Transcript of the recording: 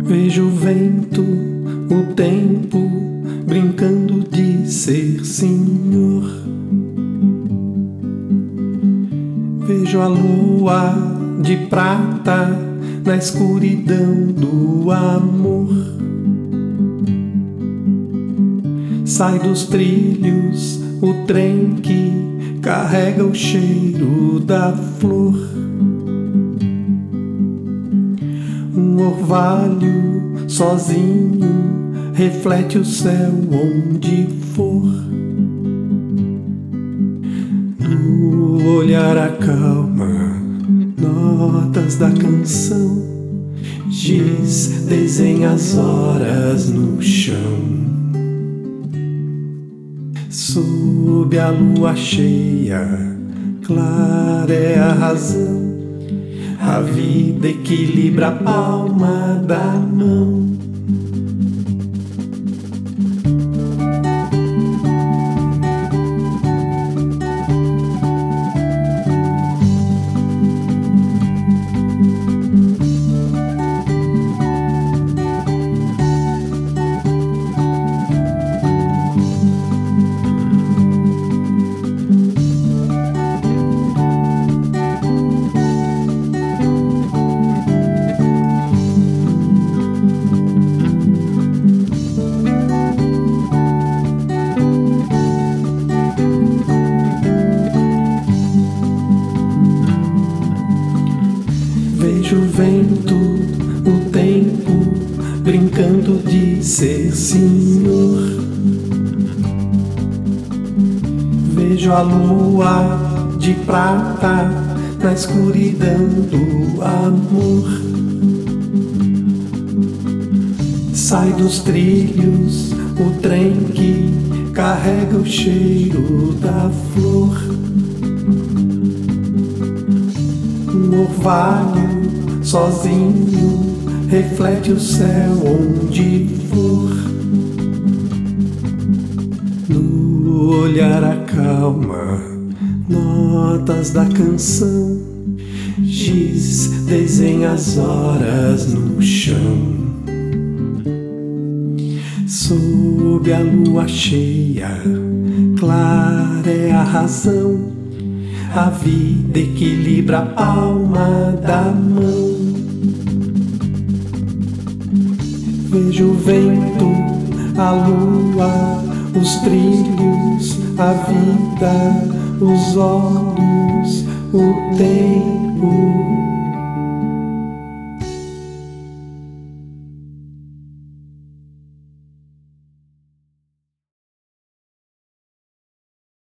Vejo o vento, o tempo, brincando de ser senhor. Vejo a lua de prata na escuridão do amor. Sai dos trilhos o trem que carrega o cheiro da flor. Um orvalho sozinho reflete o céu onde for. No olhar acalma notas da canção. Giz desenha as horas no chão. Sob a lua cheia, clara é a razão. A vida equilibra a palma da mão. Vejo o vento, o tempo, brincando de ser senhor. Vejo a lua de prata na escuridão do amor. Sai dos trilhos o trem que carrega o cheiro da flor. Um orvalho sozinho reflete o céu onde for. No olhar acalma notas da canção. Giz desenha as horas no chão. Sob a lua cheia, clara é a razão. A vida equilibra a palma da mão. Vejo o vento, a lua, os trilhos, a vida, os olhos, o tempo.